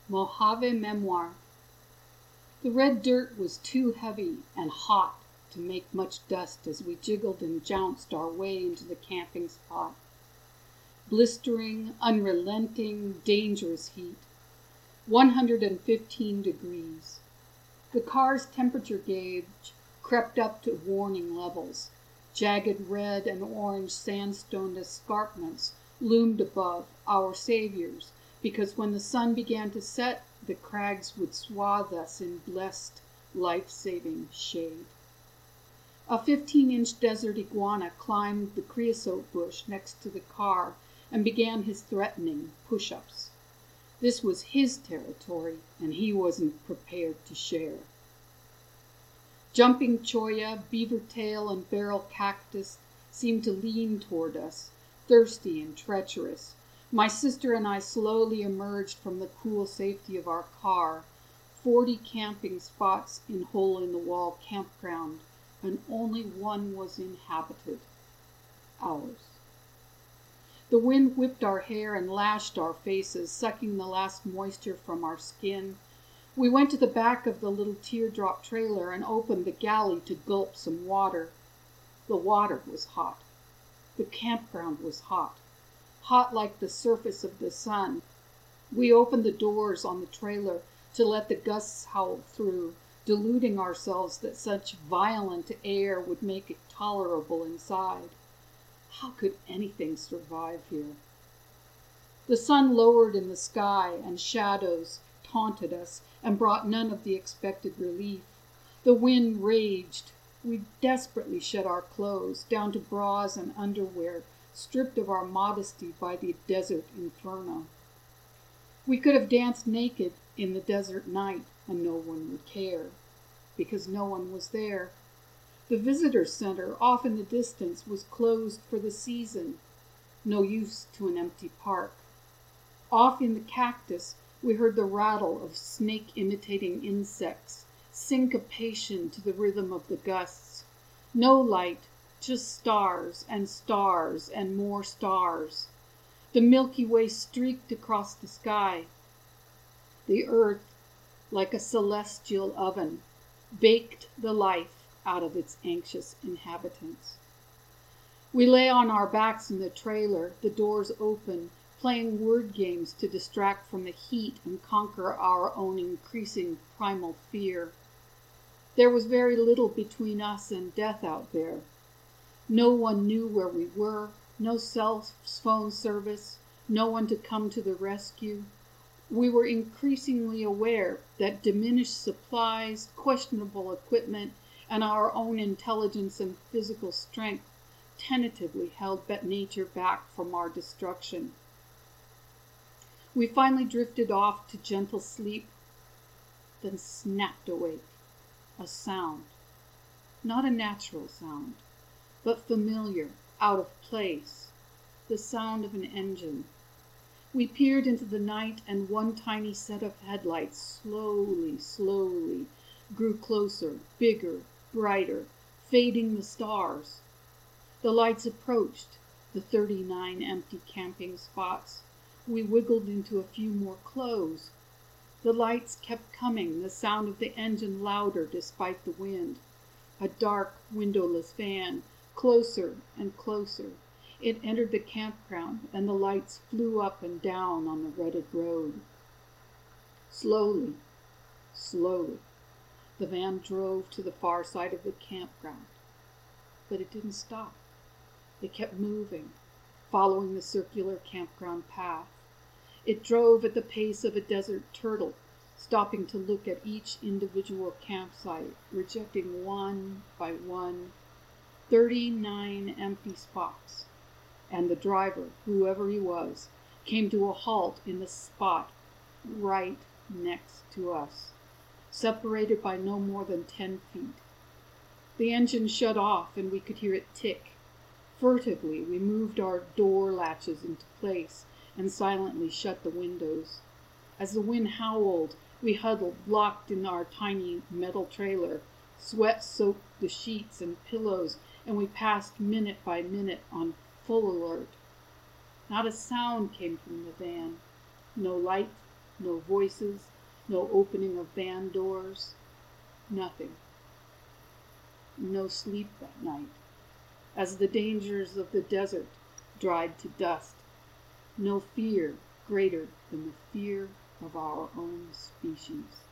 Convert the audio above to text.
Mojave Memoir. The red dirt was too heavy and hot to make much dust as we jiggled and jounced our way into the camping spot. Blistering, unrelenting, dangerous heat. 115 degrees. The car's temperature gauge crept up to warning levels. Jagged red and orange sandstone escarpments loomed above, our saviors, because when the sun began to set, the crags would swathe us in blessed, life-saving shade. A 15-inch desert iguana climbed the creosote bush next to the car and began his threatening push-ups. This was his territory, and he wasn't prepared to share. Jumping cholla, beaver tail, and barrel cactus seemed to lean toward us, thirsty and treacherous. My sister and I slowly emerged from the cool safety of our car, 40 camping spots in hole-in-the-wall campground, and only one was inhabited, ours. The wind whipped our hair and lashed our faces, sucking the last moisture from our skin. We went to the back of the little teardrop trailer and opened the galley to gulp some water. The water was hot. The campground was hot. Hot like the surface of the sun. We opened the doors on the trailer to let the gusts howl through, deluding ourselves that such violent air would make it tolerable inside. How could anything survive here? The sun lowered in the sky, and shadows taunted us and brought none of the expected relief. The wind raged. We desperately shed our clothes, down to bras and underwear, stripped of our modesty by the desert inferno. We could have danced naked in the desert night, and no one would care, because no one was there. The visitor center, off in the distance, was closed for the season. No use to an empty park. Off in the cactus, we heard the rattle of snake-imitating insects, syncopation to the rhythm of the gusts. No light, just stars and more stars. The Milky Way streaked across the sky. The earth, like a celestial oven, baked the life out of its anxious inhabitants. We lay on our backs in the trailer, the doors open, playing word games to distract from the heat and conquer our own increasing primal fear. There was very little between us and death out there. No one knew where we were, no cell phone service, no one to come to the rescue. We were increasingly aware that diminished supplies, questionable equipment, and our own intelligence and physical strength tentatively held nature back from our destruction. We finally drifted off to gentle sleep, then snapped awake. A sound. Not a natural sound, but familiar, out of place. The sound of an engine. We peered into the night, and one tiny set of headlights slowly grew closer, bigger, brighter, fading the stars. The lights approached, the 39 empty camping spots. We wiggled into a few more close. The lights kept coming, the sound of the engine louder despite the wind. A dark, windowless van, closer and closer. It entered the campground, and the lights flew up and down on the rutted road. Slowly, the van drove to the far side of the campground. But it didn't stop. It kept moving, following the circular campground path. It drove at the pace of a desert turtle, stopping to look at each individual campsite, rejecting one by one, 39 empty spots. And the driver, whoever he was, came to a halt in the spot right next to us, separated by no more than 10 feet. The engine shut off, and we could hear it tick. Furtively, we moved our door latches into place and silently shut the windows. As the wind howled, we huddled, locked in our tiny metal trailer. Sweat soaked the sheets and pillows, and we passed minute by minute on full alert. Not a sound came from the van. No light, no voices, no opening of van doors, nothing. No sleep that night, as the dangers of the desert dried to dust. No fear greater than the fear of our own species.